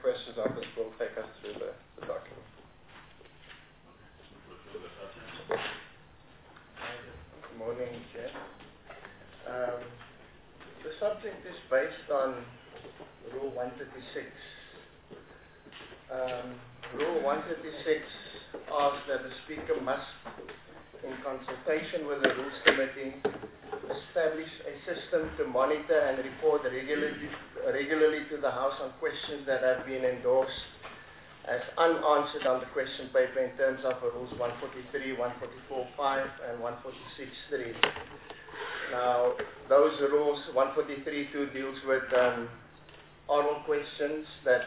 questions officer will take us through the document. Good morning, Chair. The subject is based on Rule 136. Rule 136 asks that the Speaker must, in consultation with the Rules Committee, establish a system to monitor and report regularly to the House on questions that have been endorsed as unanswered on the question paper in terms of Rules 143, 144.5 and 146.3. Now, those rules, 143.2 deals with oral questions that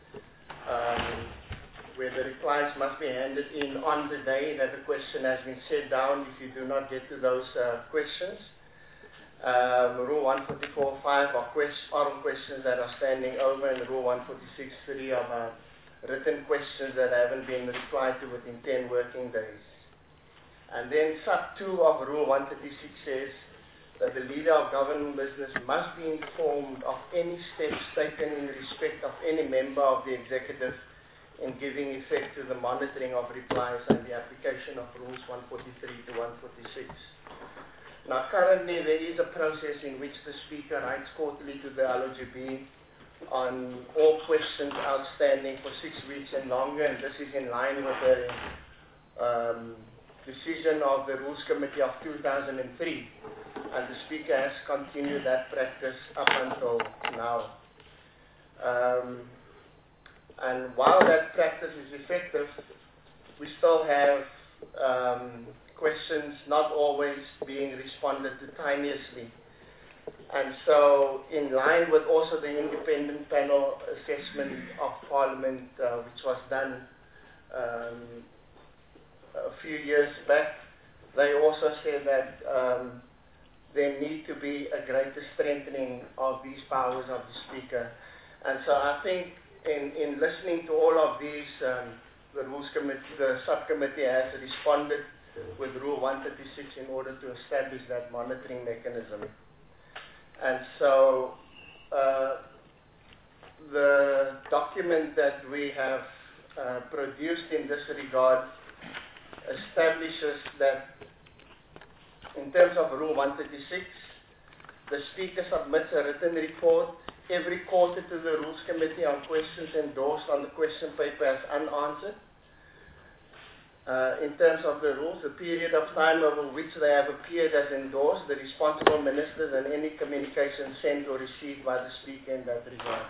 where the replies must be handed in on the day that the question has been set down if you do not get to those questions. Rule 144.5 are oral questions that are standing over, and Rule 146.3 are written questions that haven't been replied to within 10 working days. And then sub 2 of Rule 136 says that the leader of government business must be informed of any steps taken in respect of any member of the executive in giving effect to the monitoring of replies and the application of Rules 143 to 146. Now, currently there is a process in which the Speaker writes quarterly to the LOGB on all questions outstanding for 6 weeks and longer, and this is in line with the decision of the Rules Committee of 2003, and the Speaker has continued that practice up until now. And while that practice is effective, we still have questions not always being responded to timeously. And so, in line with also the independent panel assessment of Parliament, which was done a few years back, they also said that there need to be a greater strengthening of these powers of the Speaker. And so I think in listening to all of these, the Rules Committee, the subcommittee has responded with Rule 136 in order to establish that monitoring mechanism. And so the document that we have produced in this regard establishes that in terms of Rule 136, the Speaker submits a written report every quarter to the Rules Committee on questions endorsed on the question paper as unanswered. In terms of the rules, the period of time over which they have appeared as endorsed, the responsible ministers, and any communication sent or received by the Speaker in that regard.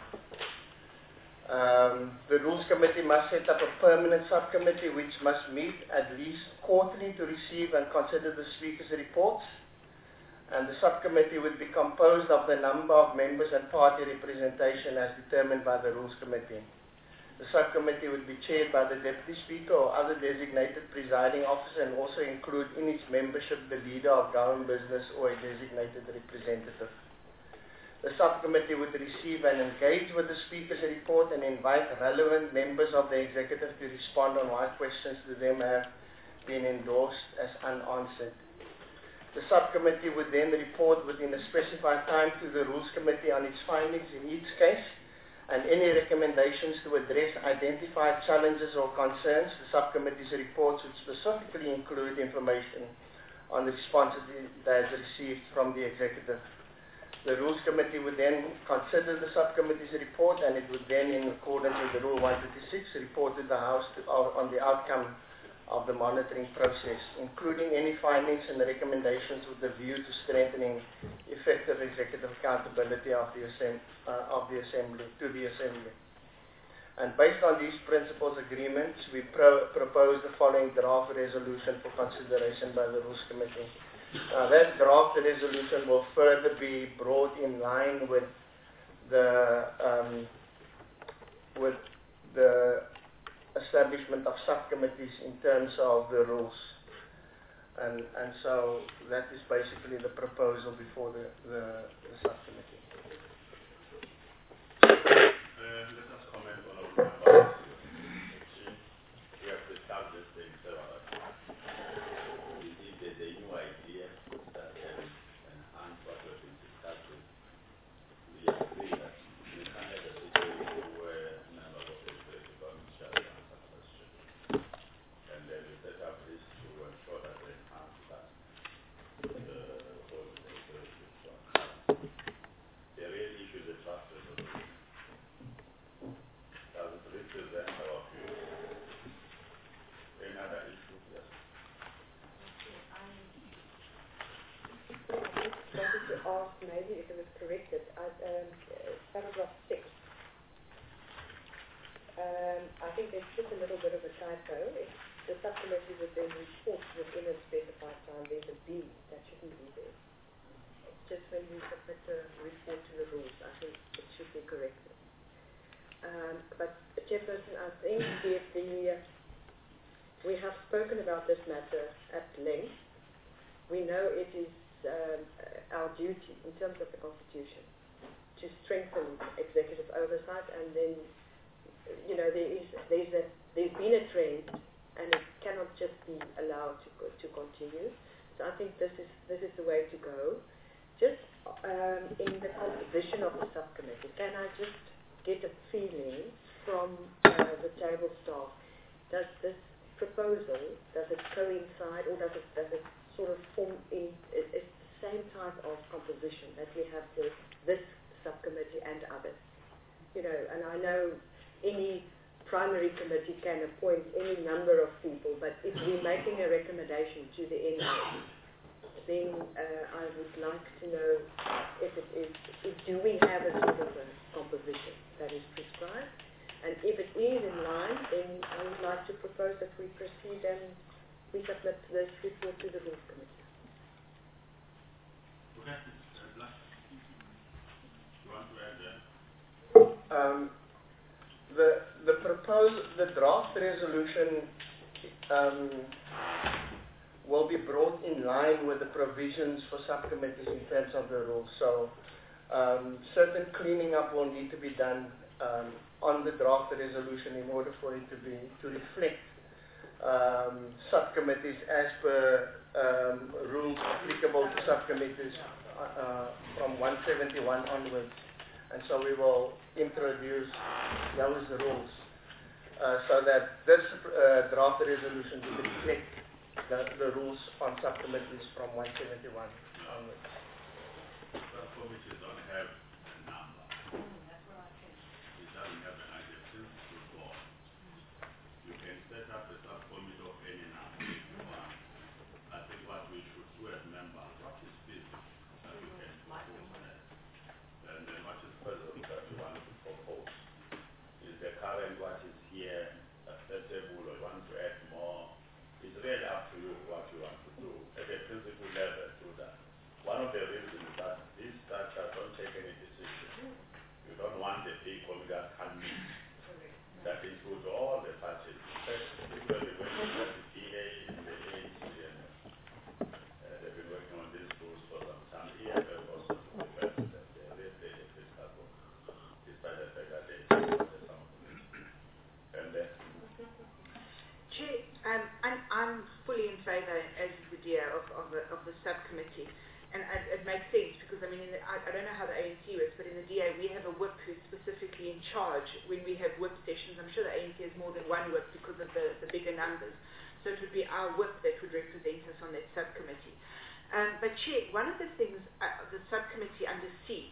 The Rules Committee must set up a permanent subcommittee which must meet at least quarterly to receive and consider the Speaker's reports. And the subcommittee would be composed of the number of members and party representation as determined by the Rules Committee. The subcommittee would be chaired by the Deputy Speaker or other designated presiding officer, and also include in its membership the leader of government business or a designated representative. The subcommittee would receive and engage with the Speaker's report and invite relevant members of the executive to respond on why questions to them have been endorsed as unanswered. The subcommittee would then report within a specified time to the Rules Committee on its findings in each case and any recommendations to address identified challenges or concerns. The subcommittee's reports would specifically include information on the responses that is received from the executive. The Rules Committee would then consider the subcommittee's report, and it would then, in accordance with the Rule 136, report to the House on the outcome of the monitoring process, including any findings and recommendations with the view to strengthening effective executive accountability of the Assembly. And based on these principles agreements, we propose the following draft resolution for consideration by the Rules Committee. That draft resolution will further be brought in line with the establishment of subcommittees in terms of the rules. And so that is basically the proposal before the subcommittee. Let us comment on our we have discussed this thing several times. There's a new idea that can enhance what we've been discussing. We agree that we can't have a situation where members ask maybe if it was corrected. Paragraph 6. I think there's just a little bit of a typo. If the subcommittee would then report within a specified time, there's a B that shouldn't be there. It's just when you submit a report to the rules, I think it should be corrected. But Chairperson, I think we have spoken about this matter at length. We know it is our duty in terms of the Constitution to strengthen executive oversight, and then there's been a trend, and it cannot just be allowed to continue. So I think this is the way to go. Just in the composition of the subcommittee, can I just get a feeling from the table staff? Does this proposal, does it coincide, or does it sort of form in it's the same type of composition that we have for this subcommittee and others? And I know any primary committee can appoint any number of people, but if we're making a recommendation to the NA, then I would like to know do we have a sort of a composition that is prescribed? And if it is in line, then I would like to propose that we proceed and we submit this report to the Rules Committee. Okay. You want to add that? The draft resolution will be brought in line with the provisions for subcommittees in terms of the rules. So certain cleaning up will need to be done on the draft resolution in order for it to reflect subcommittees as per rules applicable to subcommittees from 171 onwards. And so we will introduce those rules so that this draft resolution will reflect the rules on subcommittees from 171 onwards. Subcommittees don't have a number. That's what I think. It doesn't have an identity board. You can set up a subcommittee of any number if you want. I think what we should do as members, what is feasible that we can propose that. And then what is feasible that we want to propose. Is the current what is here acceptable, or you want to add more? It's really up to you what you want to do. At a principal level, do that. One of the reasons that these structures don't take any decision. You don't want a big committee that can meet. That includes all the parties, particularly when you have the PA, the ANC, and they've been working on these rules for some years, and also the president. They raised the fiscal book, despite the fact that they the some and Chair, I'm fully in favour, as is the DA, of the subcommittee. And it makes sense because, I mean, I don't know how the ANC works, but in the DA we have a whip who's specifically in charge when we have whip sessions. I'm sure the ANC has more than one whip because of the bigger numbers. So it would be our whip that would represent us on that subcommittee. But Chair, one of the things, the subcommittee under C,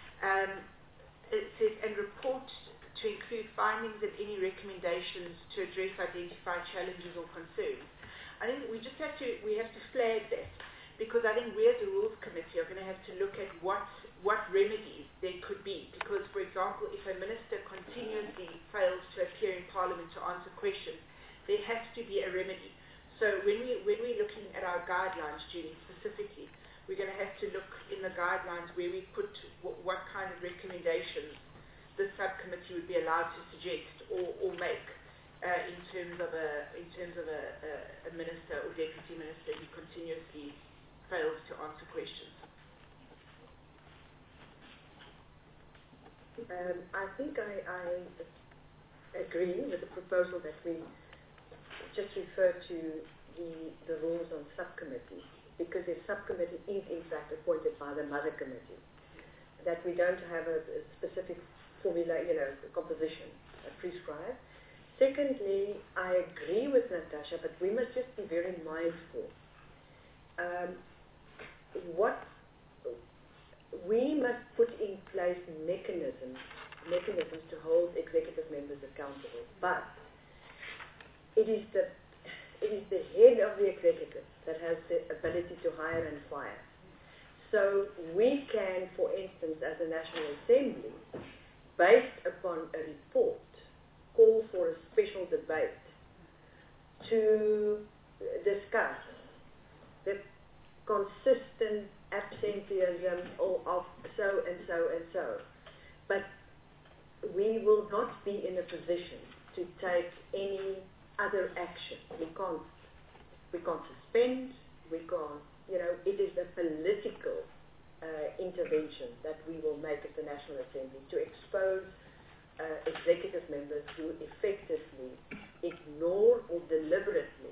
it says, and report to include findings and any recommendations to address identified challenges or concerns. I think we have to flag that. Because I think we as a Rules Committee are going to have to look at what remedies there could be. Because, for example, if a minister continuously fails to appear in Parliament to answer questions, there has to be a remedy. So when we're looking at our guidelines, Julie, specifically, we're going to have to look in the guidelines where we put what kind of recommendations the subcommittee would be allowed to suggest or make in terms of a minister or deputy minister who continuously fails to answer questions. I think I agree with the proposal that we just refer to the rules on subcommittees, because the subcommittee is in fact appointed by the mother committee, that we don't have a specific formula, composition prescribed. Secondly, I agree with Natasha, but we must just be very mindful. We must put in place mechanisms to hold executive members accountable. But it is the head of the executive that has the ability to hire and fire. So we can, for instance, as a National Assembly, based upon a report, call for a special debate to discuss the consistent absenteeism of so and so and so. But we will not be in a position to take any other action. We can't suspend, we can't, it is a political intervention that we will make at the National Assembly to expose executive members who effectively ignore or deliberately,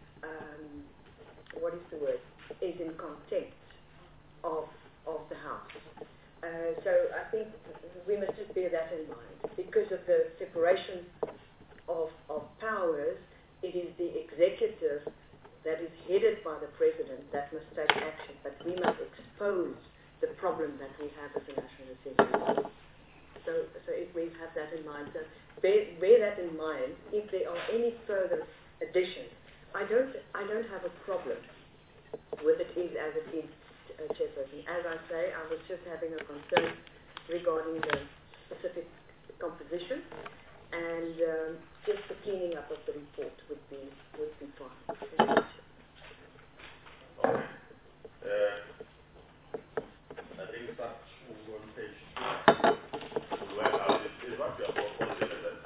is in contempt of the House. So I think we must just bear that in mind. Because of the separation of powers, it is the executive that is headed by the President that must take action, but we must expose the problem that we have as a National Assembly. So if we have that in mind, so bear that in mind. If there are any further additions, I don't have a problem with it is as it is, Chairperson. As I say, I was just having a concern regarding the specific composition, and just the cleaning up of the report would be fine. Okay. I think that's on page 2. Well, is what you are proposing is that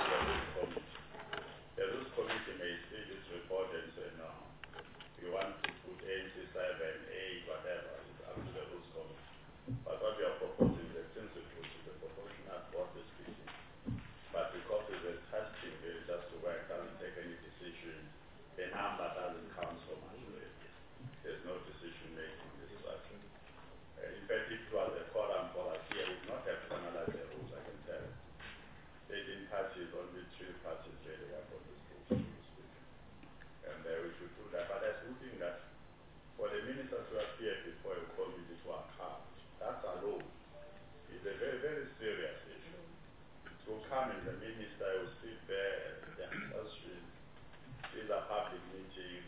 the rules committee may see this report and say, no, you want to put 87, 8, whatever, it's up to the rules committee. But what you are proposing is the principle to the proportional vote speaking. But because it's a testing, it's just to work out and take any decision, the number doesn't count so much. There's no decision making this structure. In fact, if it was a quorum for us here, we would not have to analyze the rules, I can tell. 18 parties, only 3 parties really are for this rule, so to speak. And we should do that. But I still think that for the ministers who appear before a committee to account, that's a law. It's a very, very serious issue. To come in, the minister will sit there and the answers. These are public meetings.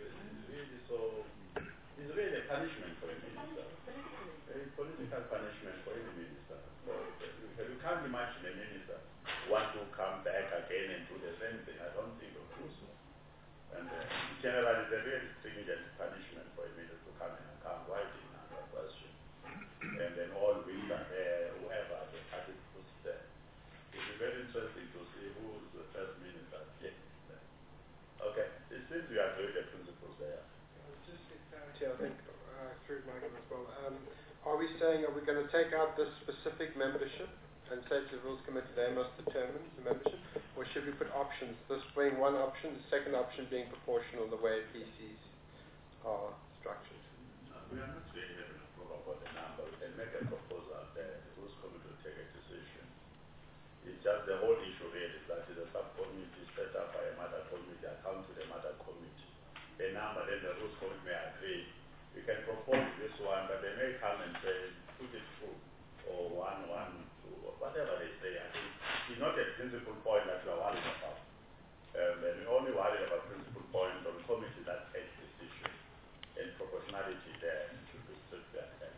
It's really a punishment for a minister. A political punishment for any minister. You can't imagine a minister want to come back again and do the same thing. I don't think of do so. And generally, it's a very stringent punishment for a minister to come and account. Why did not answer a question? And then all weeks are there, whoever the party puts there. It will be very interesting to see who is the first minister. Okay, it seems we agree the principles there. Just in clarity, I think, through Michael as well, are we saying, are we going to take out this specific membership and say to the Rules Committee they must determine the membership? Or should we put options, this being one option, the second option being proportional the way PCs are structured? No, we are not really having a problem about the number. We can make a proposal there. The Rules Committee will take a decision. It's just the whole issue really that is a subcommittee set up by a mother committee, account to the mother committee. The number, then the Rules Committee may agree. We can propose this one, but they may come and say, put it through, or 1, 1, 2, or whatever they say. I think it's not a principal point that we are worried about. And we only worry about principal point on committee that takes decision. And proportionality there should be strictly ahead.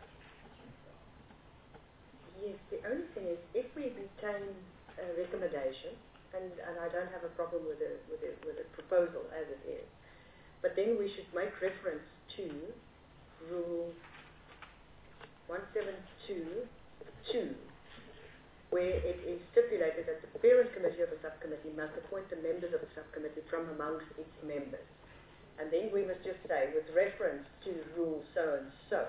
Yes, the only thing is, if we retain a recommendation, and I don't have a problem with the proposal as it is, but then we should make reference to Rule 172(2), where it is stipulated that the parent committee of a subcommittee must appoint the members of the subcommittee from amongst its members. And then we must just say, with reference to Rule so-and-so,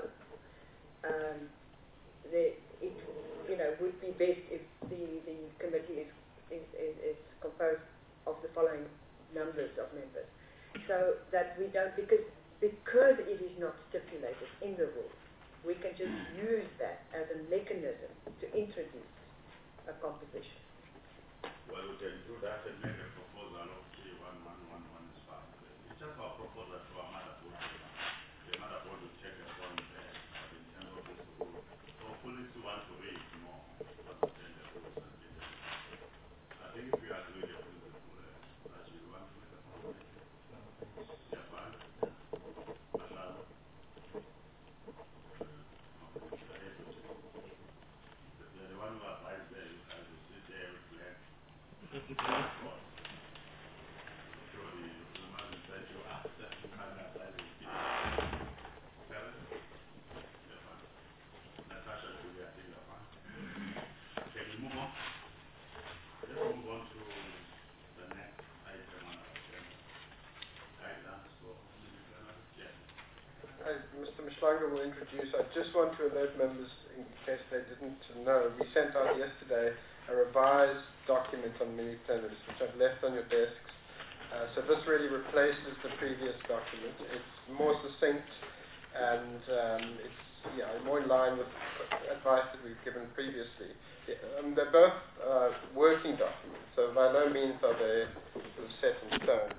it would be best if the committee is composed of the following numbers of members. So that we don't, because it is not stipulated in the rules, we can just use that as a mechanism to introduce a composition. Well, we can do that and make a proposal of 3-1-1-1-1 is fine. It's just our proposal to our mother board. The mother board will take a point there in terms of this rule. Hopefully, if you want to read more, understand the rules and get them. I think if you agree with the principle, that you want to make a point. Yeah, fine. Mashalo? Natasha, do you think you're fine? Can we move on? Let's move on to the next item on our agenda. Guidance for yes. As Mr. Mshlanga will introduce, I just want to alert members, in case they didn't know, we sent out yesterday a revised document on mini plenaries, which I've left on your desks. So this really replaces the previous document. It's more succinct and it's more in line with advice that we've given previously. They're both working documents, so by no means are they sort of set in stone.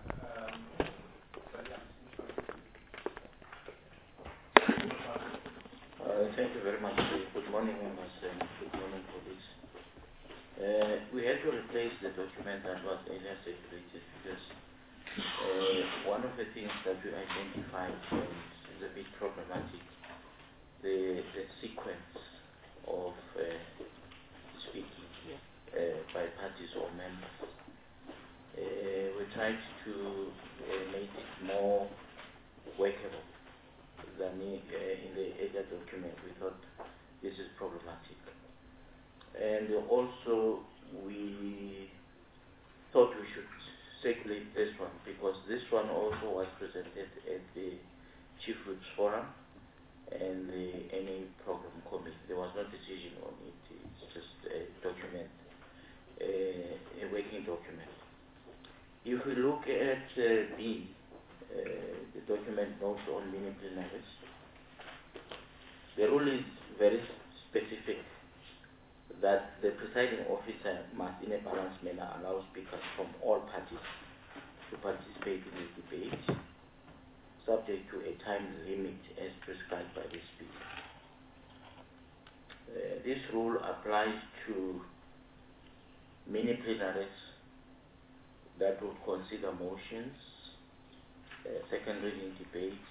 Thank you very much. Good morning, members, and good morning, colleagues. We had to replace the document that was earlier circulated because one of the things that we identified is a bit problematic, the sequence of speaking by parties or members. We tried to make it more workable than in the earlier document. We thought this is problematic. And also we thought we should circulate this one because this one also was presented at the Chief Whips Forum and the NA Program Committee. There was no decision on it. It's just a document, a working document. If we look at the document notes on mini plenaries, the rule is very specific that the presiding officer must, in a balanced manner, allow speakers from all parties to participate in the debate, subject to a time limit as prescribed by the speaker. This rule applies to mini plenaries that would consider motions, second reading debates,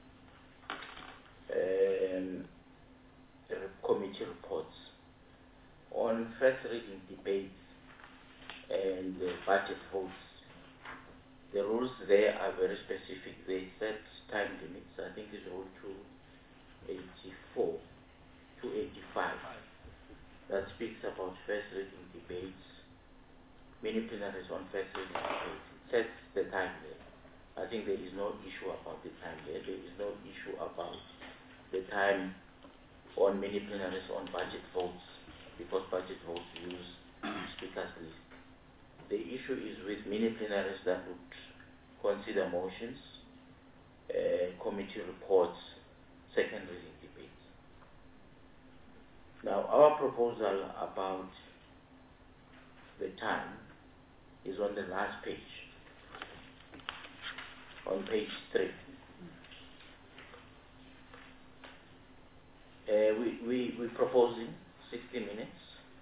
committee reports. On first reading debates and budget votes, the rules there are very specific. They set time limits. I think it's Rule 284, 285, that speaks about first reading debates, mini plenaries on first reading debates. It sets the time there. I think there is no issue about the time there. There is no issue about the time on mini plenaries on budget votes, because budget votes use speaker's list. The issue is with mini plenaries that would consider motions, committee reports, second reading debates. Now, our proposal about the time is on the last page, on page 3. We're proposing 60 minutes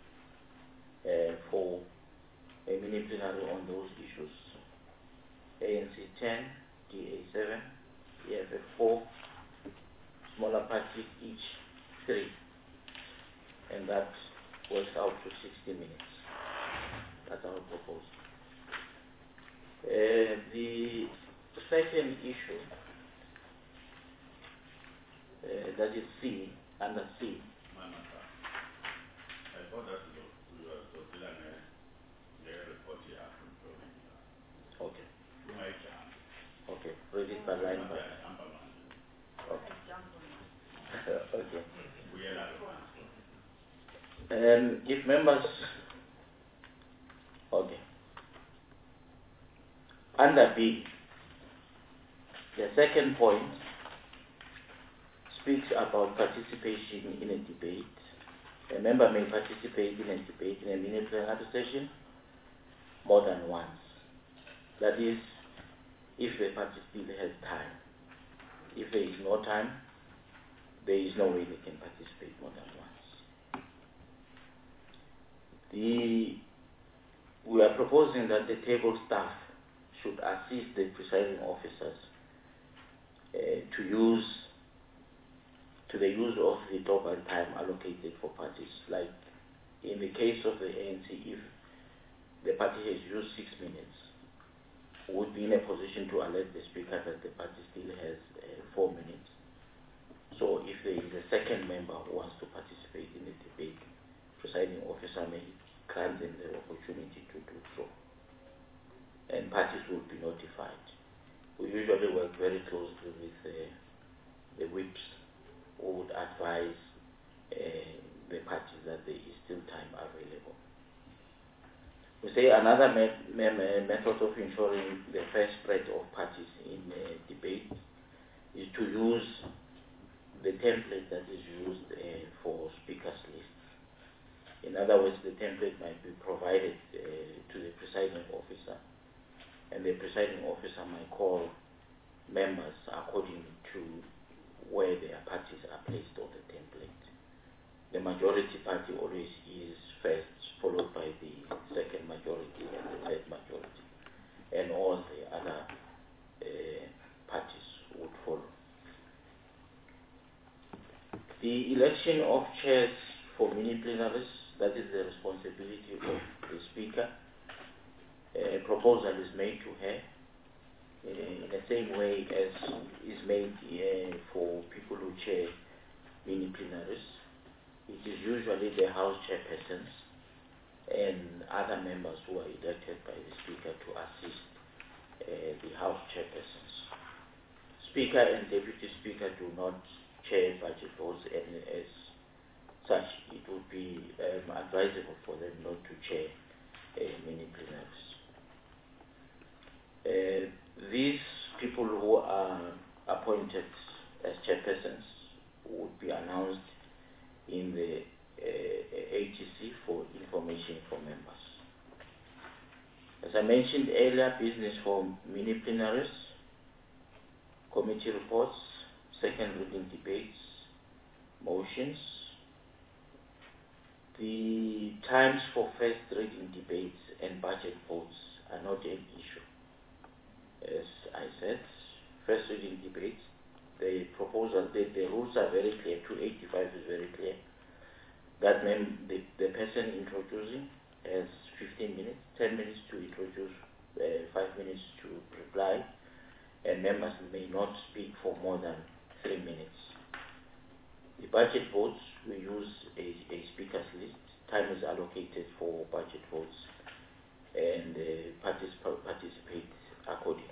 for a mini plenary on those issues. ANC 10, DA 7, EFF 4, smaller parties each 3, and that works out to 60 minutes. That's our proposal. The second issue, that is C, under C. I thought that we were so dealing with the report here. Okay. Okay. Okay. Read it by line by line. Okay. Okay. If members, okay. Under B, the second point speaks about participation in a debate. A member may participate in a debate in a mini plenary session more than once. That is, if the participant has time. If there is no time, there is no way they can participate more than once. We are proposing that the table staff should assist the presiding officers to the use of the talk and time allocated for parties. Like in the case of the ANC, if the party has used 6 minutes, would be in a position to alert the speaker that the party still has 4 minutes. So if there is a second member who wants to participate in the debate, presiding officer may grant them the opportunity to do so. And parties will be notified. We usually work very closely with the whips who would advise the parties that there is still time available. We say another method of ensuring the fair spread of parties in debate is to use the template that is used for speakers lists. In other words, the template might be provided to the presiding officer, and the presiding officer might call members according to where their parties are placed on the template. The majority party always is first, followed by the second majority and the third majority, and all the other parties would follow. The election of chairs for mini plenaries, that is the responsibility of the speaker. A proposal is made to her in the same way as is made for people who chair mini plenaries. It is usually the House chairpersons and other members who are elected by the Speaker to assist the House chairpersons. Speaker and Deputy Speaker do not chair budget votes, and as such, it would be advisable for them not to chair mini plenaries. These people who are appointed as chairpersons would be announced in the ATC for information for members. As I mentioned earlier, business for mini plenaries, committee reports, second reading debates, motions. The times for first reading debates and budget votes are not an issue. As I said, first reading debates, the proposal, the rules are very clear. 285 is very clear. That means the person introducing has 15 minutes, 10 minutes to introduce, 5 minutes to reply, and members may not speak for more than 3 minutes. The budget votes, we use a speaker's list. Time is allocated for budget votes, and parties participate accordingly.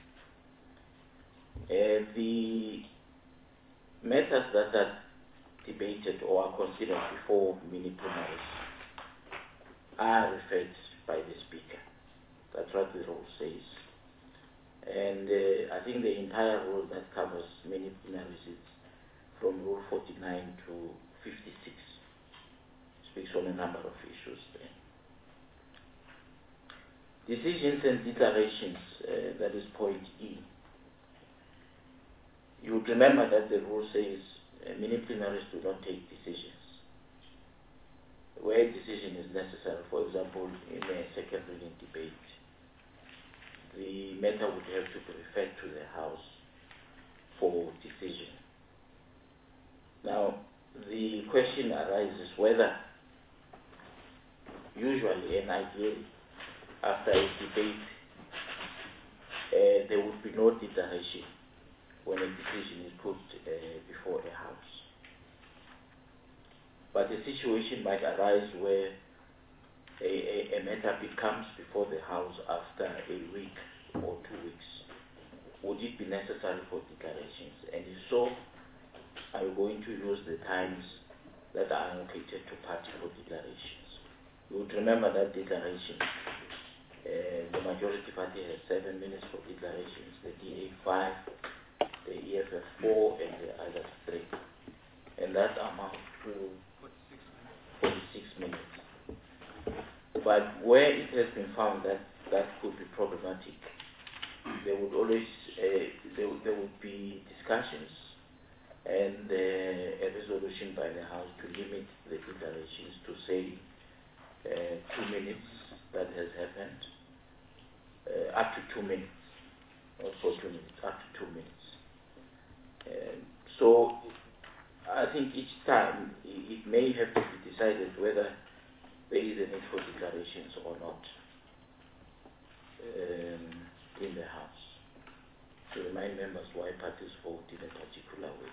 The methods that are debated or are considered before mini plenaries are referred by the Speaker. That's what the rule says. And I think the entire rule that covers mini plenaries is from Rule 49 to 56. Speaks on a number of issues there. Decisions and declarations, that is point E. You would remember that the rule says mini plenaries do not take decisions. Where a decision is necessary, for example, in a second reading debate, the matter would have to be referred to the House for decision. Now, the question arises whether, usually and ideally, after a debate, there would be no declaration when a decision is put before a House. But a situation might arise where a matter comes before the House after a week or 2 weeks. Would it be necessary for declarations? And if so, are you going to use the times that are allocated to party for declarations? You would remember that declaration, the majority party has 7 minutes for declarations, the DA 5, the EFF 4, and the others 3. And that amounts to 46 minutes. But where it has been found that that could be problematic, there would always there would be discussions and a resolution by the House to limit the declarations to say 2 minutes. That has happened up to 2 minutes, not for 2 minutes, up to 2 minutes. So I think each time it may have to be decided whether there is a need for declarations or not. in the House to remind members why parties vote in a particular way.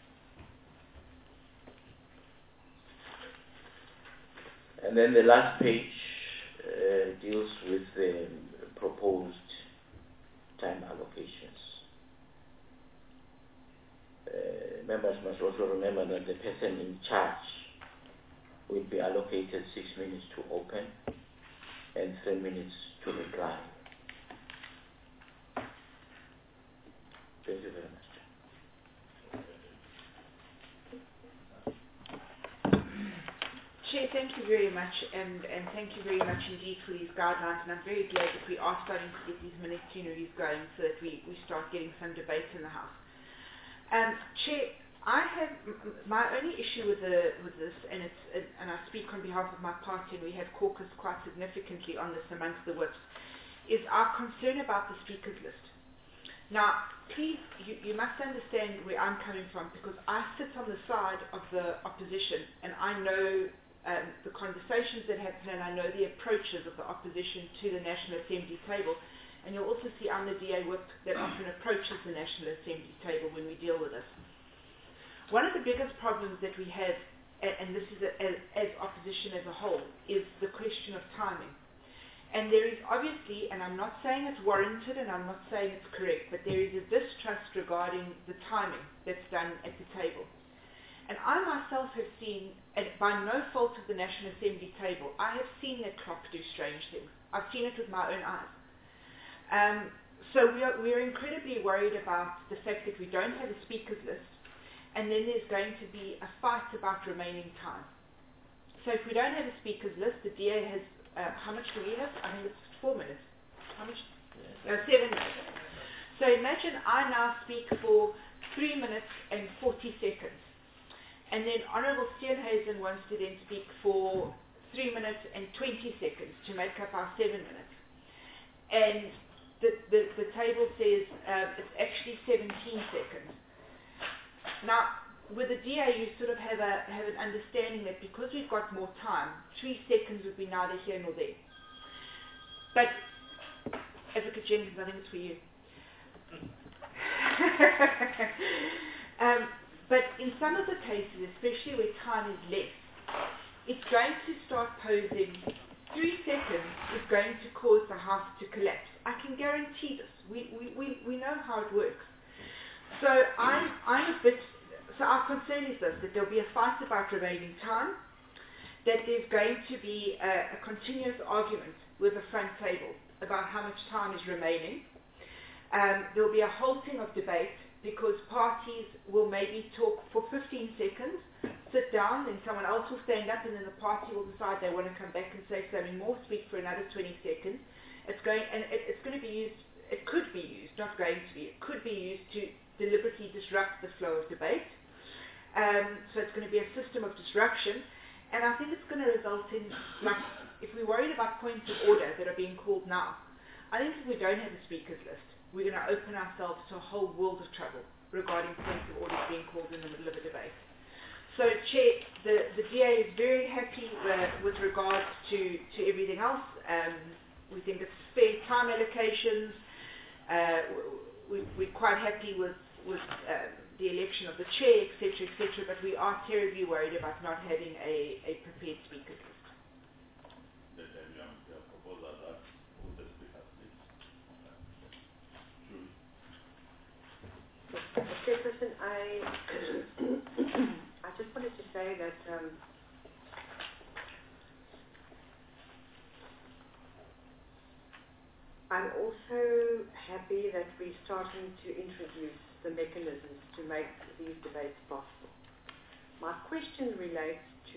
And then the last page deals with the proposed time allocations. Members must also remember that the person in charge will be allocated 6 minutes to open and 3 minutes to reply. Thank you very much. Chair, thank you very much, and thank you very much indeed for these guidelines, and I'm very glad that we are starting to get these minute-plenaries going so that we start getting some debate in the House. Chair, I have my only issue with this, and I speak on behalf of my party, and we have caucused quite significantly on this amongst the whips, is our concern about the speakers list. Now, please, you must understand where I'm coming from, because I sit on the side of the opposition, and I know the conversations that happen, and I know the approaches of the opposition to the National Assembly table. And you'll also see I'm the DA whip that often approaches the National Assembly table when we deal with this. One of the biggest problems that we have, and this is as opposition as a whole, is the question of timing. And there is obviously, and I'm not saying it's warranted and I'm not saying it's correct, but there is a distrust regarding the timing that's done at the table. And I myself have seen, and by no fault of the National Assembly table, I have seen that clock do strange things. I've seen it with my own eyes. So we're incredibly worried about the fact that we don't have a speakers list, and then there's going to be a fight about remaining time. So if we don't have a speakers list, the DA has, how much do we have? I think it's 4 minutes. How much? 7 minutes. So imagine I now speak for 3 minutes and 40 seconds. And then Honourable Steenhuisen wants to then speak for 3 minutes and 20 seconds to make up our 7 minutes. And the table says it's actually 17 seconds. Now, with the DA, you sort of have an understanding that because we've got more time, 3 seconds would be neither here nor there. But, Advocate Jenkins, I think it's for you. But in some of the cases, especially where time is less, it's going to start posing 3 seconds is going to cause the House to collapse. I can guarantee this. We know how it works. So so our concern is this, that there'll be a fight about remaining time, that there's going to be a continuous argument with the front table about how much time is remaining. There'll be a halting of debate because parties will maybe talk for 15 seconds, sit down, then someone else will stand up, and then the party will decide they want to come back and say something more, speak for another 20 seconds. It's going to be used, it could be used, not going to be, it could be used to deliberately disrupt the flow of debate. So it's going to be a system of disruption, and I think it's going to result in, like, if we're worried about points of order that are being called now, I think if we don't have a speakers list, we're going to open ourselves to a whole world of trouble regarding points of order being called in the middle of a debate. So, Chair, the DA is very happy with regards to everything else. We think it's fair time allocations. We're quite happy with the election of the chair, etc., but we are terribly worried about not having a prepared speakers list. Chairperson, I just wanted to say that I'm also happy that we're starting to introduce the mechanisms to make these debates possible. My question relates to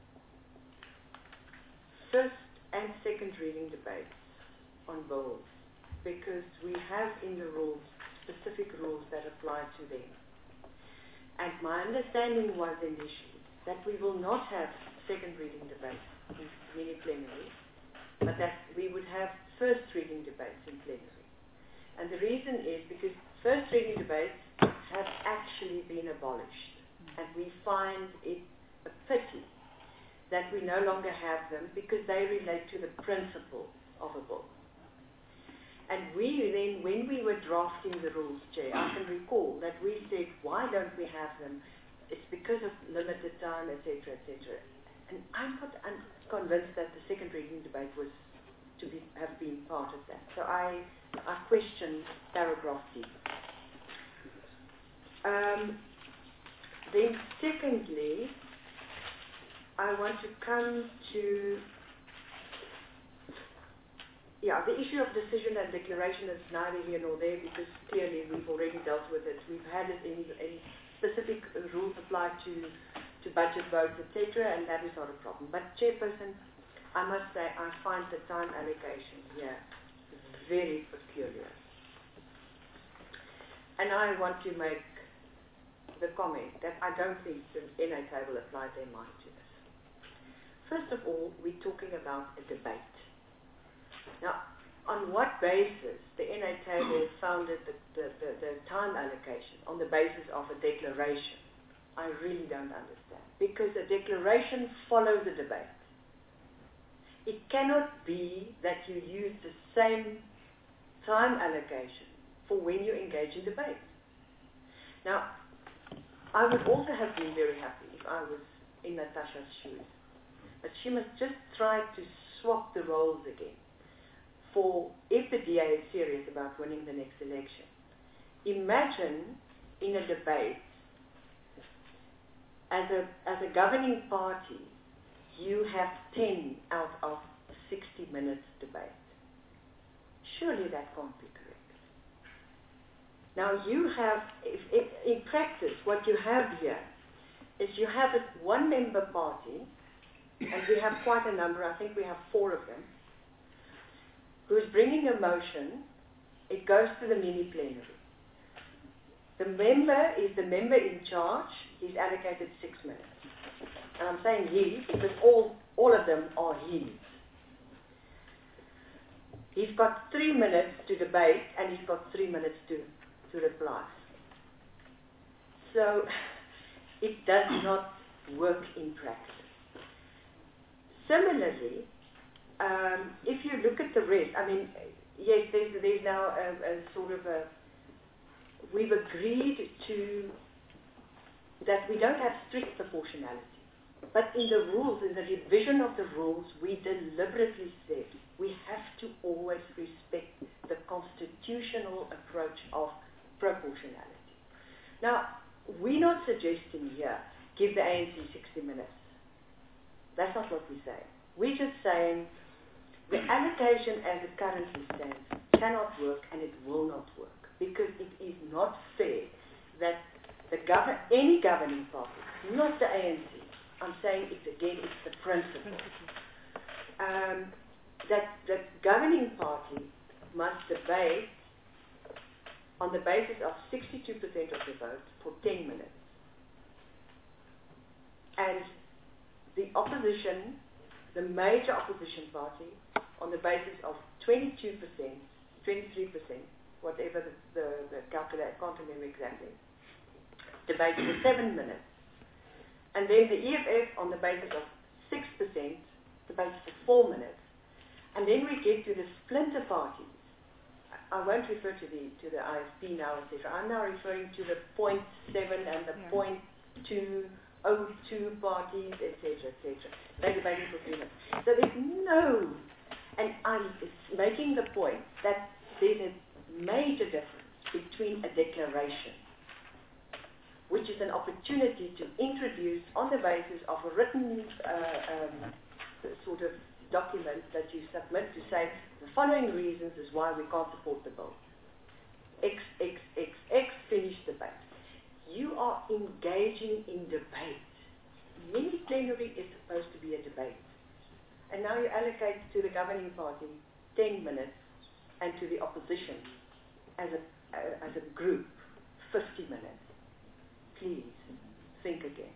first and second reading debates on bills, because we have in the rules specific rules that apply to them. And my understanding was initially that we will not have second reading debates in mini plenary, but that we would have first reading debates in plenary. And the reason is because first reading debates have actually been abolished, and we find it a pity that we no longer have them because they relate to the principle of a bill. And we then, when we were drafting the rules, Chair, I can recall that we said, why don't we have them? It's because of limited time, etc., etc. And I'm not convinced that the second reading debate was to have been part of that. So I question paragraph D. Then secondly, I want to come to the issue of decision and declaration is neither here nor there because clearly we've already dealt with it. We've had it in specific rules applied to budget votes, etc., and that is not a problem. But Chairperson, I must say I find the time allocation here very peculiar. And I want to make the comment that I don't think the NA table applied their mind to this. First of all, we're talking about a debate. Now, on what basis the NA table founded the time allocation? On the basis of a declaration? I really don't understand. Because a declaration follows a debate. It cannot be that you use the same time allocation for when you engage in debate. Now, I would also have been very happy if I was in Natasha's shoes. But she must just try to swap the roles again. For if the DA is serious about winning the next election, imagine in a debate, as a governing party, you have 10 out of 60 minutes debate. Surely that can't be correct. Now you have, in practice, what you have here is you have a one-member party, and we have quite a number, I think we have 4 of them, who's bringing a motion, it goes to the mini-plenary. The member is the member in charge, he's allocated 6 minutes. And I'm saying he, because all of them are he. He's got 3 minutes to debate, and he's got 3 minutes to reply. So, it does not work in practice. Similarly, if you look at the rest, I mean, yes, there's now a sort of a, we've agreed to, that we don't have strict proportionality. But in the rules, in the revision of the rules, we deliberately said we have to always respect the constitutional approach of proportionality. Now, we're not suggesting here, give the ANC 60 minutes. That's not what we're saying. We're just saying the allocation as it currently stands cannot work and it will not work because it is not fair that any governing party, not the ANC, I'm saying it's the principle, that the governing party must debate on the basis of 62% of the vote for 10 minutes. And the opposition, the major opposition party, on the basis of 22%, 23%, whatever the calculator, I can't remember exactly, debate for 7 minutes. And then the EFF on the basis of 6%, debates for 4 minutes. And then we get to the splinter parties. I won't refer to the IFP now, etc. I'm now referring to the 0.7 and the 0.202 parties, etc., etc. They're debating for 3 minutes. So there's no, and I'm making the point that there's a major difference between a declaration, which is an opportunity to introduce on the basis of a written sort of document that you submit to say the following reasons is why we can't support the bill. X, finish debate. You are engaging in debate. Mini plenary is supposed to be a debate. And now you allocate to the governing party 10 minutes and to the opposition as a group 50 minutes. Please, think again.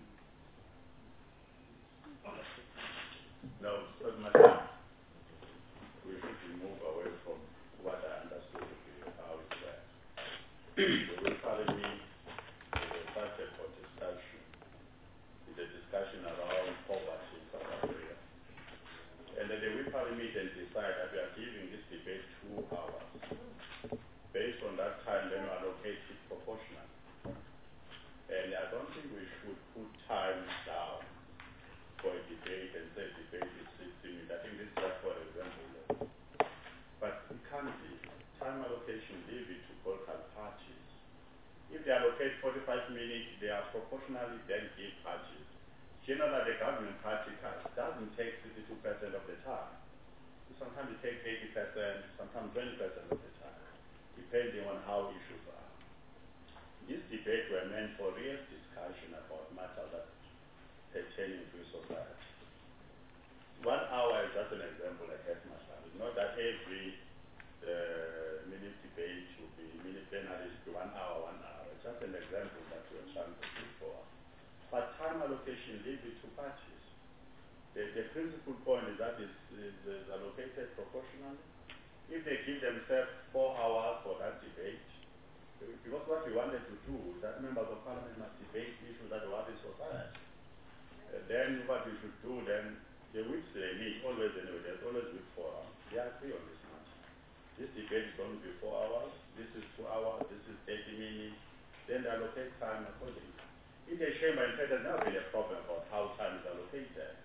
No, so myself, we should move away from what I understood to be how it works. The way currently, the budget for discussion is a discussion around poverty in South Africa. And the way party meet and decide that we are giving this debate 2 hours. Based on that time, then we allocate it proportionally. And I don't think we should put time down for a debate and say debate is 60 minutes. I think this is just for example. But it can't be. Time allocation, leave it to political parties. If they allocate 45 minutes, they are proportionally then give parties. Generally, the governing party doesn't take 62% of the time. Sometimes it takes 80%, sometimes 20% of the time, depending on how issues are. These debates were meant for real discussion about matters that pertain to society. 1 hour is just an example, like headmaster. It's not that every minute debate should be minute plenary is 1 hour, 1 hour. It's just an example that we're trying to do for. But time allocation, leave it to parties. The principal point is that is allocated proportionally. If they give themselves 4 hours for that debate, because what we wanted to do is that members of parliament must debate issues that worry society. Then what we should do then, the weeks they meet, always anyway, there's always week forum. They agree on this matter. This debate is going to be 4 hours, this is 2 hours, this is 30 minutes, then they allocate time accordingly. In the chamber, in fact, there's never been a problem about how time is allocated.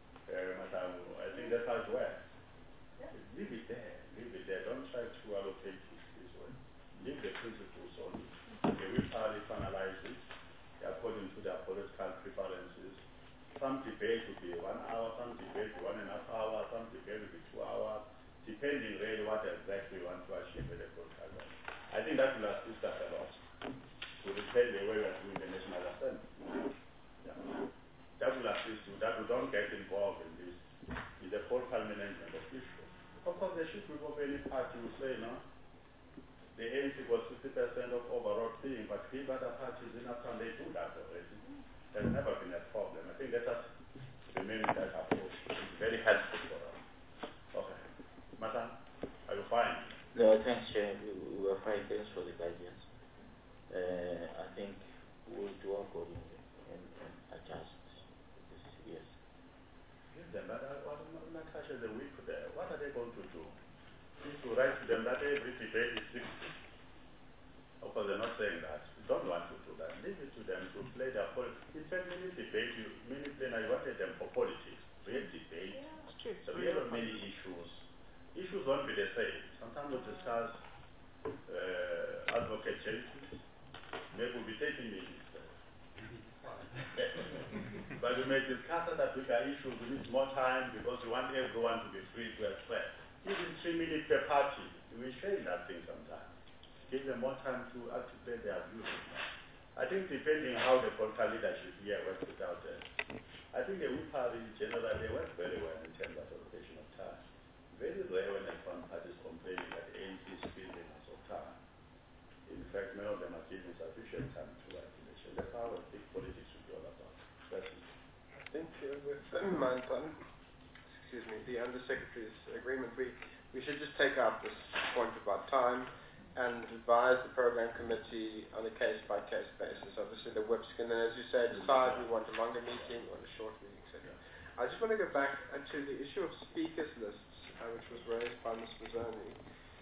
I think that's how it works. Leave it there. Don't try to allocate it this way. Leave the principles on it. The which parties analyze it according to their political preferences. Some debate will be 1 hour, some debate 1.5 hours, some debate will be 2 hours, depending really what exactly we want to achieve with the political level. I think that will assist us a lot to repair the way we are doing the National Assembly. Yeah. That will assist you, that we don't get involved in this, in the political management of issues. Of course, the chief whip of any party will say, no, the ANC was 50% of overall thing, but big other parties in Afghan, they do that already. There's never been a problem. I think let us remain in that approach. It's very helpful for us. Okay. Matan, are you fine? No, thanks, Chair. We were fine. Thanks for the guidance. I think we'll do accordingly and adjust. Yes. Give them that. Natasha, the week there. What are they going to do? Is to write to them that every debate is 60. Of course, they're not saying that. We don't want to do that. Leave it to them to play their politics. In fact, many debate, many plenary wanted them for politics. Real debate. Yeah, so we have many issues. Issues won't be the same. Sometimes we'll discuss advocate changes. Maybe we'll be taking meetings. But we may discuss other bigger issues. We need more time because we want everyone to be free to express. Even 3 minutes per party, we share that thing sometimes. Give them more time to articulate their views. I think depending how the political leadership here works it out there, I think the whip parties generally they work very well in terms of allocation of time. Very rare when I find parties complaining that the ANC is spending us of time. In fact, many of them are giving sufficient time to articulation. That's how I think politics should be all about. That's it. I think with the Undersecretary's agreement, we should just take out this point about time and advise the program committee on a case-by-case basis. Obviously, the whips can then, as you say, decide we want a longer meeting, we want a short meeting, etc. I just want to go back to the issue of speakers lists, which was raised by Ms. Mazzoni.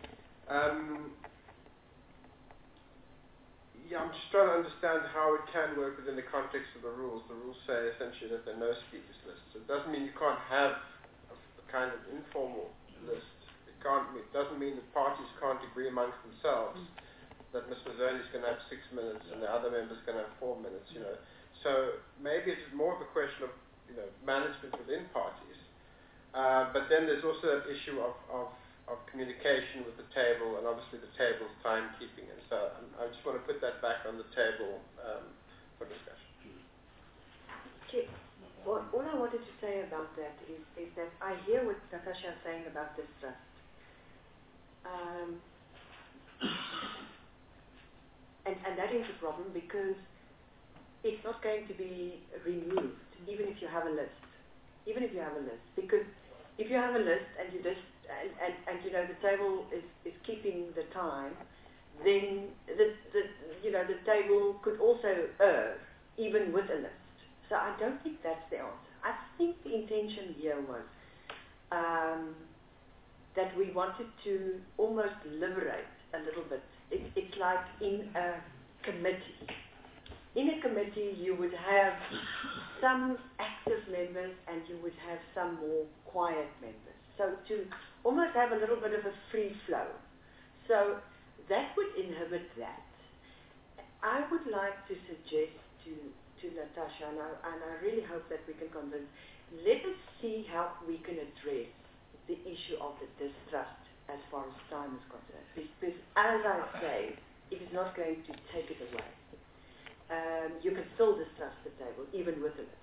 I'm just trying to understand how it can work within the context of the rules. The rules say essentially that there are no speakers lists. It doesn't mean you can't have a kind of informal list. It doesn't mean that parties can't agree amongst themselves that Ms. Mazzoni is going to have 6 minutes and the other members going to have 4 minutes. So maybe it's more of a question of management within parties. But then there's also that issue of communication with the table, and obviously the table's timekeeping, and so I just want to put that back on the table for discussion. Okay. Well, all I wanted to say about that is that I hear what Natasha is saying about this trust. And that is a problem because it's not going to be removed even if you have a list. Because if you have a list and you just and the table is keeping the time, then the table could also err even with a list. So I don't think that's the answer. I think the intention here was that we wanted to almost liberate a little bit. It's like in a committee. In a committee, you would have some active members and you would have some more quiet members. So to almost have a little bit of a free flow. So that would inhibit that. I would like to suggest to Natasha, and I really hope that we can convince, let us see how we can address the issue of the distrust as far as time is concerned. Because, as I say, it is not going to take it away. You can still distrust the table, even with the list.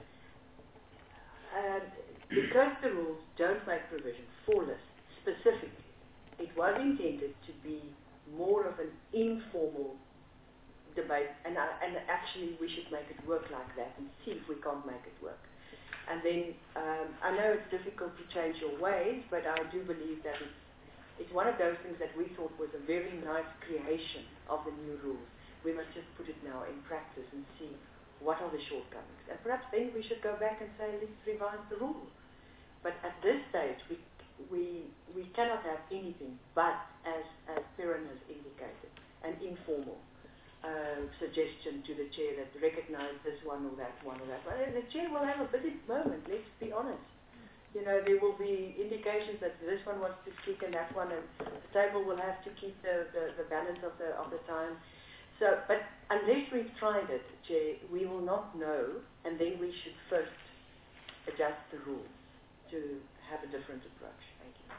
Because the rules don't make provision for lists specifically, it was intended to be more of an informal debate, and actually we should make it work like that and see if we can't make it work. And then, I know it's difficult to change your ways, but I do believe that it's one of those things that we thought was a very nice creation of the new rules. We must just put it now in practice and see what are the shortcomings. And perhaps then we should go back and say, let's revise the rules. But at this stage, we cannot have anything but, as Perrin has indicated, an informal suggestion to the chair that recognize this one or that one or that one. And the chair will have a busy moment, let's be honest. You know, there will be indications that this one wants to speak and that one, and the table will have to keep the balance of the time. So, but unless we've tried it, Chair, we will not know, and then we should first adjust the rules to have a different approach. Thank you.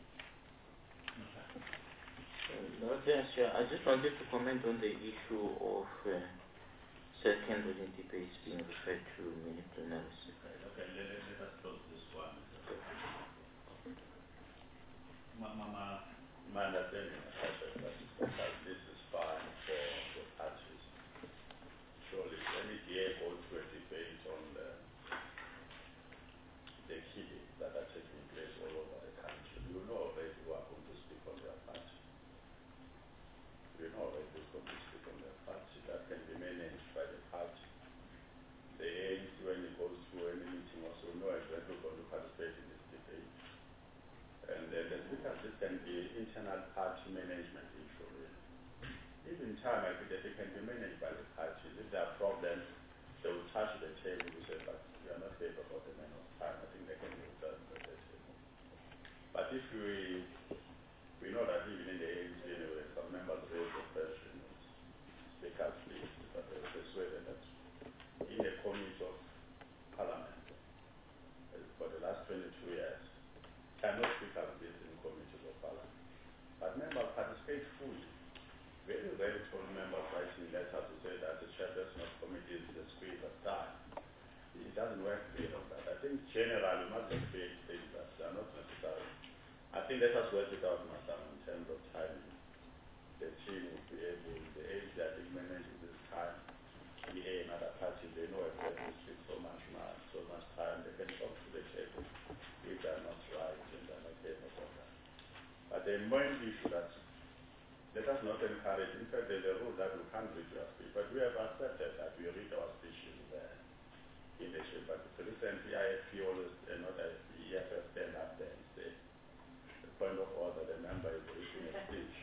I just wanted to comment on the issue of secondary debates being referred to mini plenaries. Okay, let us close this one. My understanding is that this is fine for the parties. Surely, any DA goes to a debate on the killings that are taking place all over the country. You know already who are going to speak on their party. You know already who's going to speak on their party. That can be managed by the party. The ANC, when it goes to any meeting, also know exactly who's going to participate in this debate. And then this can be internal party management issue. Really. Even time, I think that it can be managed by the parties. If there are problems, they will touch the table and say, but we are not able for the man of time. I think they can be done at the table. But if we know that even in the ANC, anyway, some members raise the question, speak up, please, but they were persuaded that in the committee of Parliament, for the last 22 years, cannot speak up this in committees of Parliament. But members participate fully. Very, very tall members writing letters to say that the chairperson of committee is the squeeze of time. It doesn't work clear on that. I think generally we must create things that are not necessary. I think let us work it out, Madam, in terms of timing. The team will be able, the age that is managing this time, EA and other parties, they know exactly to so much time, they can talk to the table if they are not right and they are not able for that. But the main issue that let us not encourage, in fact there's a rule that we can't read our speech, but we have accepted that we read our speeches in the shape. But recently IFP always, not IFP, EFF stand up there and say, the point of order, the member is reading a speech.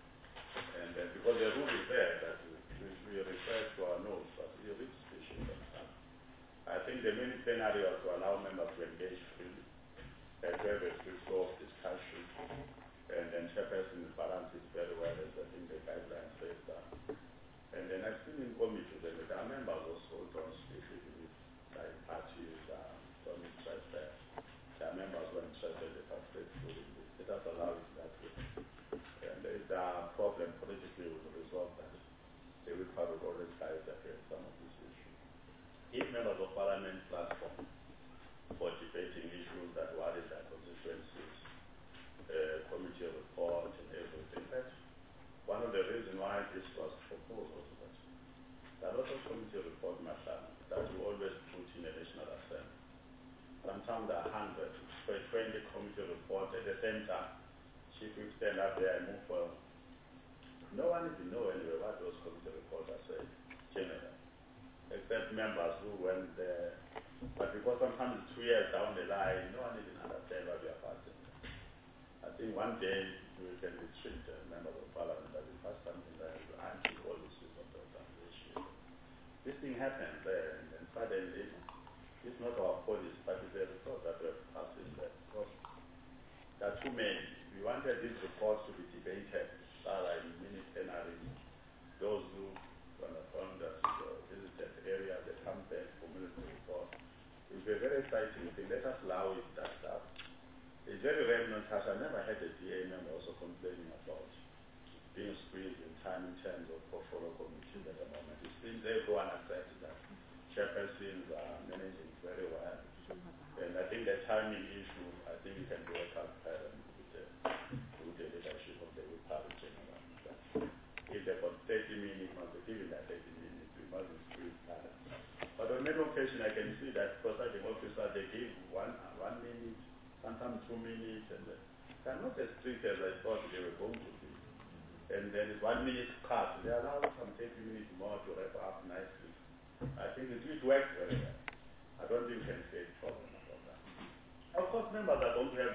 And because the rule is there that we refer to our notes, but we read speeches sometimes. I think the main scenario is to allow members to engage freely, to have a free flow of discussion, and then chairperson balances very well, as I think the guidelines say that. And then I've seen in committees that there are members also don't speak with like parties, don't interest there. There are members who are interested in participate fully. Let us allow it that way. And if there are problems politically, we will resolve that. The will always guide against some of these issues. If members of Parliament platform for debating issues that worry their constituencies, committee report and everything, that's one of the reasons why this was proposed also. There are lots of committee report matters that we always put in the National Assembly. Sometimes there are 100, 20 committee reports at the same time. Chief will stand up there and move forward. No one even know anyway what those committee reports are saying, generally, except members who went there. But because sometimes 2 years down the line, no one even understands what think one day we can retreat members of parliament that we pass something that is anti-policies of the organization. This thing happens there, and then suddenly it's not our policy, but it's a report that we have passed in there. Because there are too many. We wanted these reports to be debated, in mini plenary. Those who understand that visited areas, they come back for military report. It will be a very exciting thing. Let us allow it that stuff. It's very rare, Natasha. I never had a DA member also complaining about being squeezed in time in terms of portfolio committees at the moment. It seems everyone accepts that chairpersons are managing very well. And I think the timing issue, I think it can be worked out with the leadership of the Republic General. If they've got 30 minutes, not giving that 30 minutes, we mustn't squeeze time. But on many occasions, I can see that presiding officer, they give one minute, sometimes 2 minutes, and they're not as strict as I thought they were going to be. And then it's 1 minute cut. They allow some 30 minutes more to wrap up nicely. I think it works very well. I don't think we can face a problem about that. Of course, members are going to have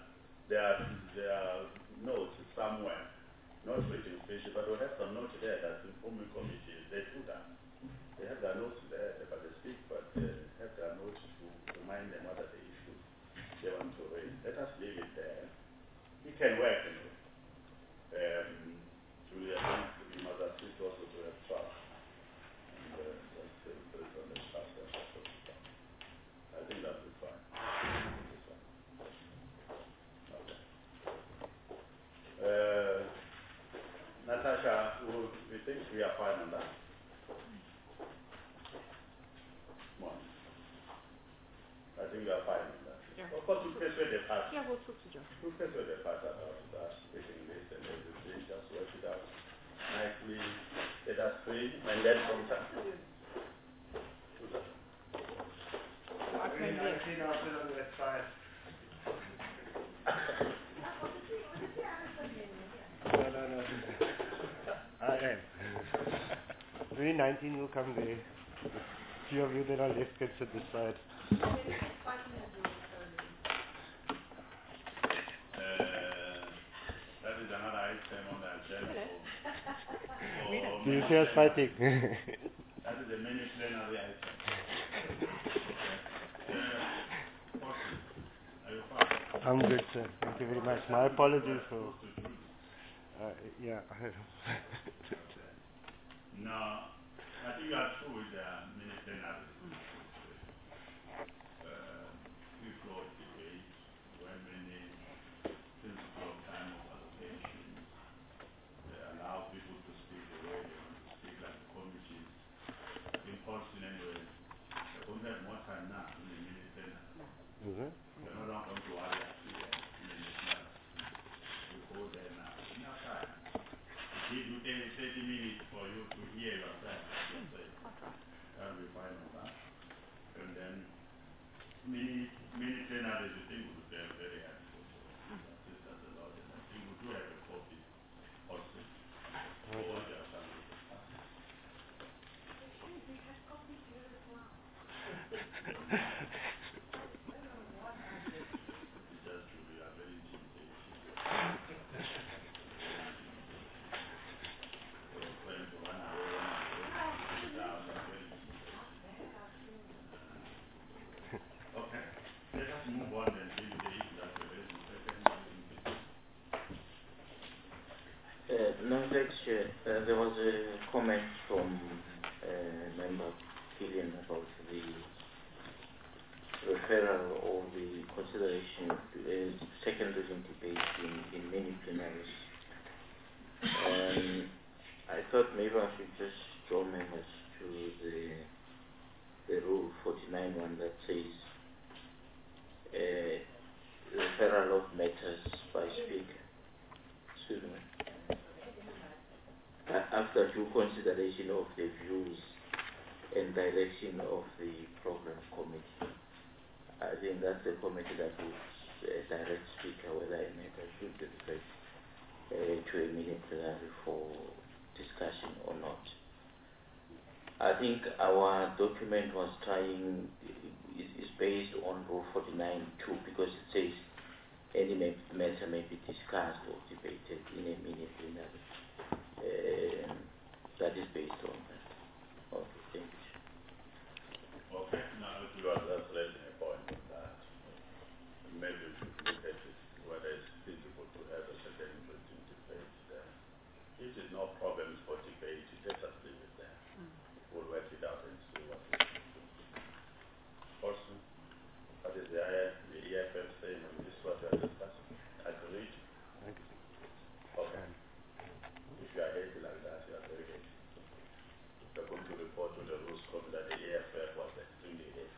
their notes somewhere, not written special, but we'll have some notes there that's informing committees. They do that. They have their notes there, but they speak, but they have their notes to remind them what are the issues they want to raise. Let us leave it there. It can work anyway. Julia, we must assist also to have trust. And just put it on the trust. I think that will be fine. Okay. Natasha, we think we are fine on that. Come on. I think we are fine on that. Yeah. Of course, we persuade the party. Yeah, we'll talk to John. We persuade the party about that, taking this and everything, just work it out nicely, let us free, and then from time. Okay, yeah. I'll sit on the left side. No. I am. 319 will come there. The few of you that are left can sit this side. That is another item on the agenda. Do you see us fighting? That is a mini plenary item. Are you fine? I'm good, sir. Thank you very much. My apologies for... yeah. No, I think you are true with the mini plenary. We floor debate when many principle of time of allocation allow people to speak the way they want to speak, like the committees. I think Paulson anyway, they're going to have more time now in the mini plenary. They're no longer going to worry us here in the national. We go there now. Enough time. It will take 30 minutes for you to hear yourself. That will be fine on that. And then many plenaries you think would be very helpful to assist us a lot. And I think we do have a copy also for what they are trying to discuss. We have copies here as well. It's just true, we are very intimidating. We're trying to run away. Okay, let us move on and deal with the issue that we're raising second. No, thanks, Chair. There was a comment from Member Killian about the referral or the consideration second reading debate in many plenaries. I thought maybe I should just draw members to the Rule 49(1) that says referral of matters by Speaker. Excuse me. After due consideration of the views and direction of the program committee. I think that's the committee that would direct Speaker whether a matter should be referred to a mini plenary for discussion or not. I think our document is based on Rule 49(2) because it says a any matter may be discussed or debated in a mini plenary. That is based on that. Okay, thank you. Okay, now if you are just raising a point on that, maybe we should look at it, whether it's feasible to have a second interesting debate there. If there's no problems for debate, let us leave it there. We'll work it out and see what we can do. Also, what is the EFF saying on this, what we are discussing? Agreed? Okay. If you are happy like that, you are very happy. You're going to report to the rules committee that the EFF was extremely happy.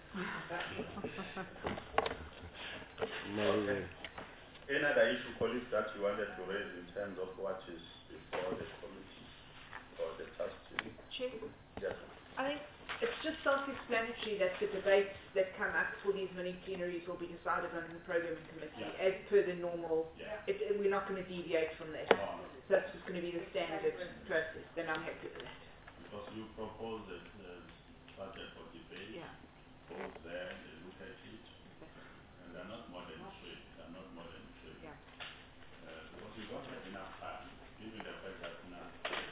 Okay. Any other issue, colleagues, that you wanted to raise in terms of what is before the committee or the task team? Chair, Yes. I think it's just self-explanatory that the debates that come up for these mini plenaries will be decided on in the programming committee as per the normal. We're not going to deviate from that. No. So that's just going to be the standard process. Then I'm happy with that. Because you propose that budget for debate, both there, they look at it, and they're not more than three. They're not more than three. Yeah. Because we don't have enough time, given the fact that now,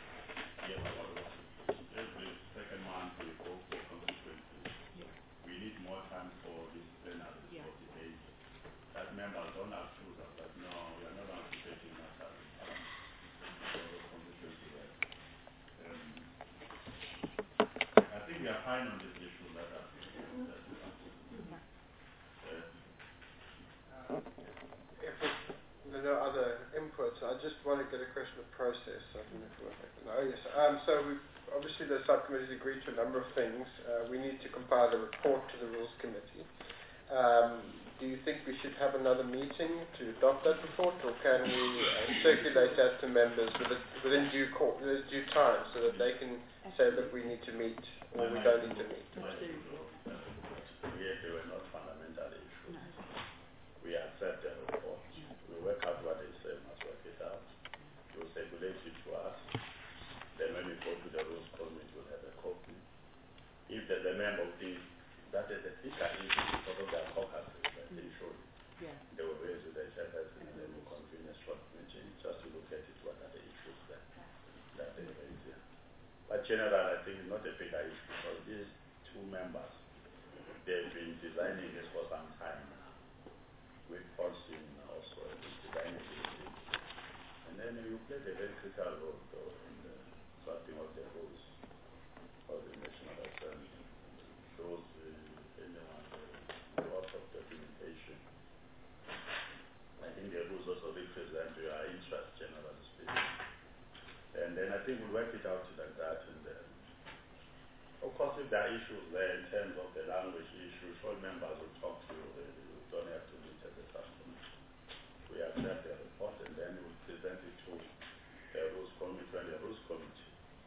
every second month we go for constituencies. We need more time for this plenary for debate. That members don't accuse us that no, we are not anticipating matters for the constituency work. I think we are fine on this issue that If there are no other inputs, I just want to get a question of process. I don't know if we'll have to know. Yes. So obviously the subcommittees agreed to a number of things. We need to compile a report to the Rules Committee. Do you think we should have another meeting to adopt that report, or can we circulate that to members within due time so that they can say that we need to meet or we don't need to meet? They were not fundamental issues. We accept the report. We work out what they say, must work it out. You will circulate it to us. Then when we go to the Rules Committee, we'll have a copy. If there's a member who thinks that is a bigger issue because of their caucuses, they should. They will raise with the chairperson and then we'll convene a short meeting just to look at it, what are the issues that they raise here. But generally, I think it's not a bigger issue because these two members, they've been designing this for some time now. With Paulson also designing this thing. And then you play a very critical role though in the sorting of the rules of the National Assembly. Those anyone the work of documentation. I think the rules also represent your interest, generally speaking. And then I think we'll work it out like that. And then, of course, if there are issues there in terms of the language issue, all members will talk to you. You don't have to meet at the subcommittee. We accept the report and then we'll present it to the Rules Committee and the Rules Committee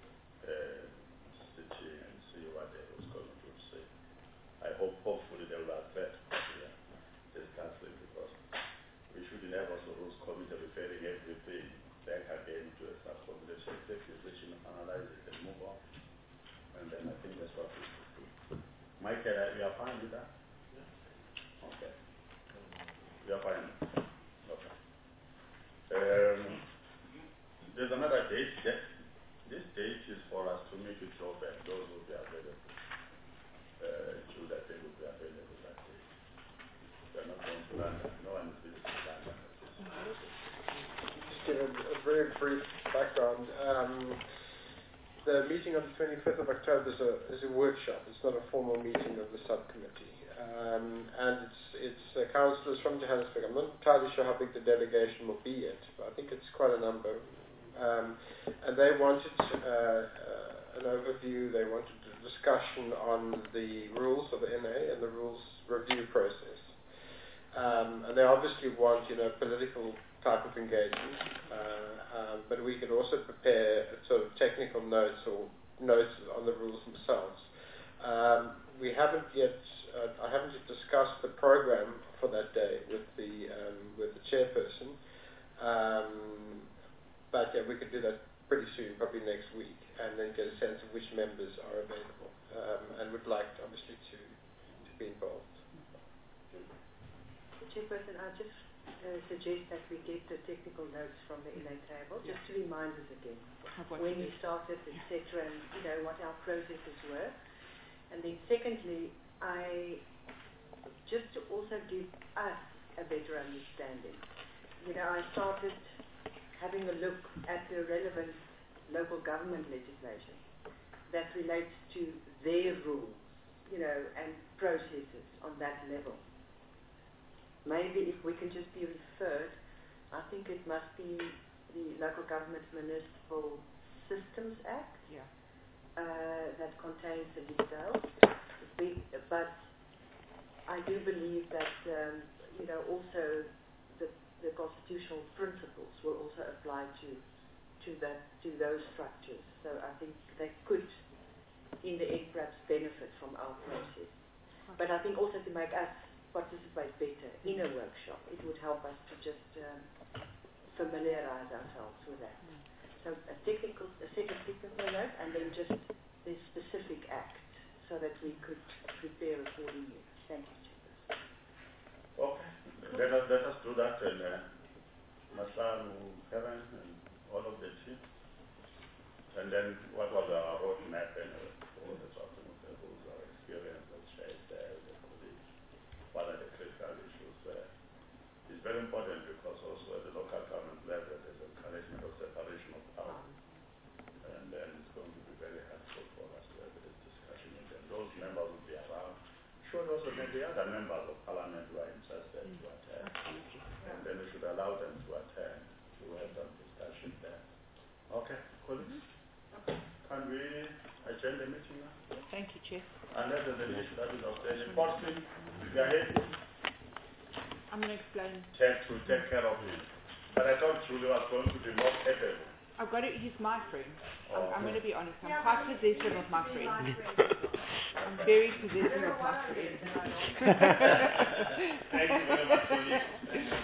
sitting and see what the Rules Committee will say. I hope, hopefully, they will accept what we are discussing because we shouldn't have also Rules Committee referring everything back again to a subcommittee. So take the decision, analyze it, and move on. And then I think that's what we should do. Michael, you are fine with that? Yeah. Okay. You are fine. Okay. There's another date. This date is for us to meet with Robert. Those will be available. Jude, I think, will be available that day. We are not going to London. No one is visiting London. Just give a very brief background. The meeting on the 25th of October is a workshop. It's not a formal meeting of the subcommittee. And it's councillors from Johannesburg. I'm not entirely sure how big the delegation will be yet, but I think it's quite a number. And they wanted an overview. They wanted a discussion on the rules of the NA and the rules review process. And they obviously want, political type of engagement, but we can also prepare sort of technical notes or notes on the rules themselves. We haven't yet, I haven't yet discussed the program for that day with the chairperson, but yeah, we could do that pretty soon, probably next week, and then get a sense of which members are available and would like, obviously, to be involved. Chairperson, I just suggest that we get the technical notes from the LA table, just to remind us again when we started, etc., and what our processes were. And then secondly, just to also give us a better understanding. I started having a look at the relevant local government legislation that relates to their rules, and processes on that level. Maybe if we can just be referred, I think it must be the Local Government Municipal Systems Act that contains the details. But I do believe that also the constitutional principles will also apply to those structures. So I think they could, in the end, perhaps benefit from our process. But I think also to make us participate better in a workshop, it would help us to just familiarize ourselves with that. So a second technical note, and then just the specific act, so that we could prepare accordingly. Thank you, Chairperson. Okay, let us do that, and Masaru, Karen, and all of the team. And then what was our roadmap and all the sorts of rules, our experience, and shared there with the colleagues. What are the critical issues there? It's very important because also at the local government level there's encouragement of separation of power. And then it's going to be very helpful for us to have this discussion. And those members will be around. Sure, also maybe other members of parliament who are interested to attend. And then we should allow them to attend to have some discussion there. Okay, colleagues? Can we adjourn the meeting now? Thank you, Chair. Unless there's an issue that is outstanding. Possibly, go ahead. I'm going to explain. To take care of him. But I thought Julie was going to be more capable. I've got it. He's my friend. Oh. I'm going to be honest. I'm quite possessive of my friend. I'm very possessive of my friend. Thank you very much, Julie.